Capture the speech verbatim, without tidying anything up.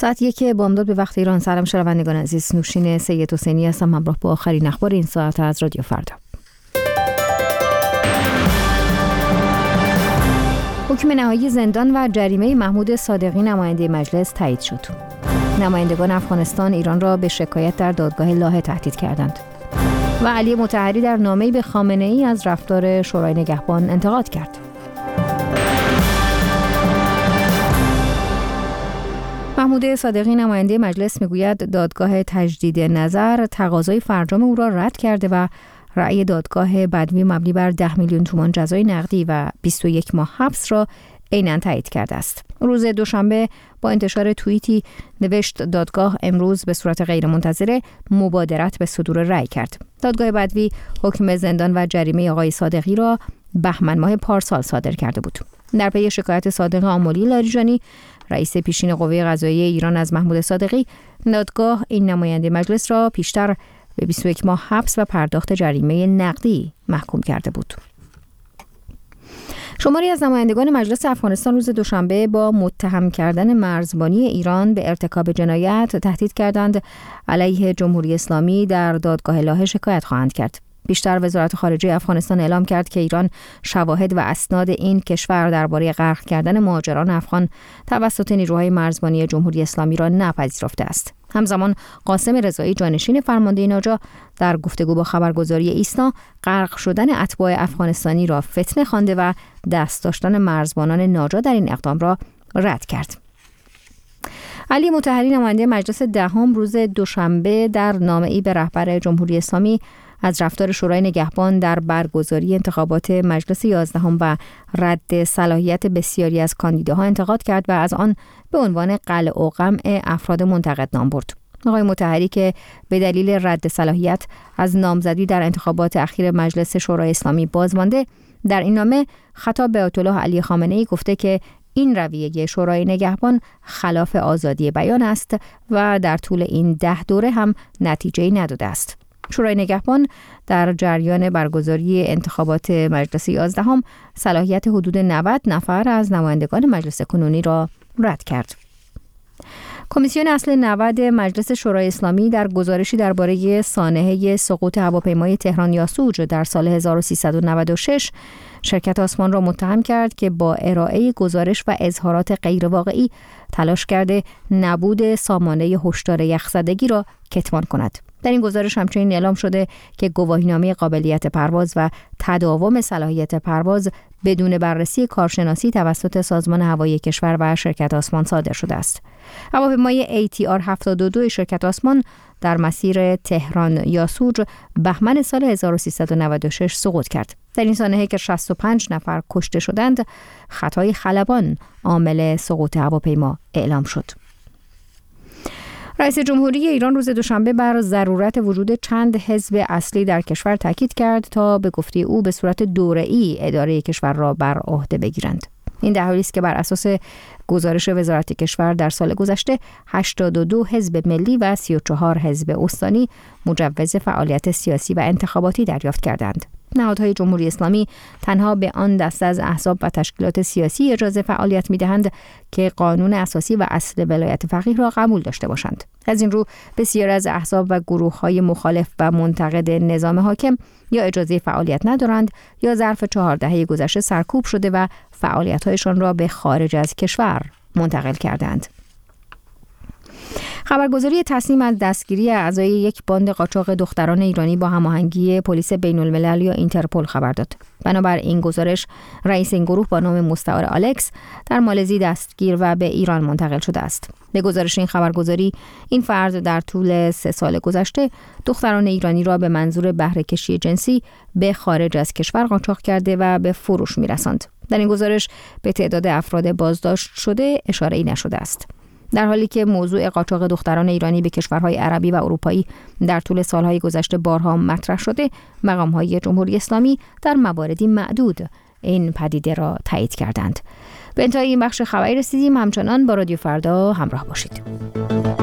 ساعت یک بامداد به وقت ایران. سلام شنوندگان عزیز، نوشین سید حسینی هستم همراه با آخرین اخبار این ساعت از رادیو فردا. حکم نهایی زندان و جریمه محمود صادقی نماینده مجلس تایید شد. نمایندگان افغانستان ایران را به شکایت در دادگاه لاهه تهدید کردند و علی مطهری در نامه‌ای به خامنه‌ای از رفتار شورای نگهبان انتقاد کرد. محمود صادقی نماینده مجلس میگوید دادگاه تجدید نظر تقاضای فرجام او را رد کرده و رأی دادگاه بدوی مبنی بر ده میلیون تومان جزای نقدی و بیست و یک ماه حبس را عیناً تایید کرده است. روز دوشنبه با انتشار توییتی نوشت دادگاه امروز به صورت غیرمنتظره مبادرت به صدور رأی کرد. دادگاه بدوی حکم زندان و جریمه آقای صادقی را بهمن ماه پارسال صادر کرده بود. در پی شکایت صادق آملی لاریجانی رئیس پیشین قوه قضاییه ایران از محمود صادقی، دادگاه این نماینده مجلس را پیشتر به بیست و یک ماه حبس و پرداخت جریمه نقدی محکوم کرده بود. شماری از نمایندگان مجلس افغانستان روز دوشنبه با متهم کردن مرزبانی ایران به ارتکاب جنایت تهدید کردند علیه جمهوری اسلامی در دادگاه لاهه شکایت خواهند کرد. بیشتر وزارت خارجه افغانستان اعلام کرد که ایران شواهد و اسناد این کشور درباره غرق کردن مهاجران افغان توسط نیروهای مرزبانی جمهوری اسلامی را نپذیرفته است. همزمان قاسم رضایی جانشین فرمانده ناجا در گفتگو با خبرگزاری ایسنا غرق شدن اتباع افغانستانی را فتنه خوانده و دست داشتن مرزبانان ناجا در این اقدام را رد کرد. علی مطهری نماینده مجلس دهم روز دوشنبه در نامه‌ای به رهبر جمهوری اسلامی از رفتار شورای نگهبان در برگزاری انتخابات مجلس یازدهم و رد صلاحیت بسیاری از کاندیداها انتقاد کرد و از آن به عنوان قلع و قمع افراد منتقد نام برد. آقای مطهری که به دلیل رد صلاحیت از نامزدی در انتخابات اخیر مجلس شورای اسلامی بازمانده، در این نامه خطاب به آیت الله علی خامنه‌ای گفته که این رویه شورای نگهبان خلاف آزادی بیان است و در طول این ده دوره هم نتیجه‌ای نداده است. شورای نگهبان در جریان برگزاری انتخابات مجلس یازدهم صلاحیت حدود نود نفر از نمایندگان مجلس کنونی را رد کرد. کمیسیون اصل نود مجلس شورای اسلامی در گزارشی درباره سانحه سقوط هواپیمای تهران یاسوج در سال هزار و سیصد و نود و شش شرکت آسمان را متهم کرد که با ارائه گزارش و اظهارات غیرواقعی تلاش کرده نبود سامانه هشدار یخزدگی را کتمان کند. در این گزارش همچنین اعلام شده که گواهینامه قابلیت پرواز و تداوم صلاحیت پرواز بدون بررسی کارشناسی توسط سازمان هوایی کشور و شرکت آسمان صادر شده است. هواپیمای ای تی آر هفتاد و دو شرکت آسمان در مسیر تهران یاسوج بهمن سال هزار و سیصد و نود و شش سقوط کرد. در این سانحه که شصت و پنج نفر کشته شدند، خطای خلبان عامل سقوط هواپیما اعلام شد. رئیس جمهوری ایران روز دوشنبه بر ضرورت وجود چند حزب اصلی در کشور تاکید کرد تا به گفته او به صورت دوره‌ای اداره کشور را بر عهده بگیرند. این در حالی است که بر اساس گزارش وزارت کشور در سال گذشته هشتاد و دو حزب ملی و سی و چهار حزب استانی مجوز فعالیت سیاسی و انتخاباتی دریافت کردند. نهادهای جمهوری اسلامی تنها به آن دسته از احزاب و تشکیلات سیاسی اجازه فعالیت می‌دهند که قانون اساسی و اصل ولایت فقیه را قبول داشته باشند. از این رو بسیار از احزاب و گروه‌های مخالف و منتقد نظام حاکم یا اجازه فعالیت ندارند یا ظرف چهار دهه گذشته سرکوب شده و فعالیت‌هایشان را به خارج از کشور منتقل کردند. خبرگزاری تصنیم از دستگیری اعضای یک باند قاچاق دختران ایرانی با هماهنگی پلیس بین الملل یا اینترپل خبر داد. بنابر این گزارش رئیس این گروه با نام مستعار آلکس در مالزی دستگیر و به ایران منتقل شده است. به گزارش این خبرگزاری، این فرد در طول سه سال گذشته دختران ایرانی را به منظور بهره کشی جنسی به خارج از کشور قاچاق کرده و به فروش می‌رساند. در این گزارش به تعداد افراد بازداشت شده اشاره‌ای نشده است. در حالی که موضوع قاچاق دختران ایرانی به کشورهای عربی و اروپایی در طول سالهای گذشته بارها مطرح شده، مقام‌های جمهوری اسلامی در مواردی معدود این پدیده را تایید کردند. به انتهای این بخش خبری رسیدیم. همچنان با رادیو فردا همراه باشید.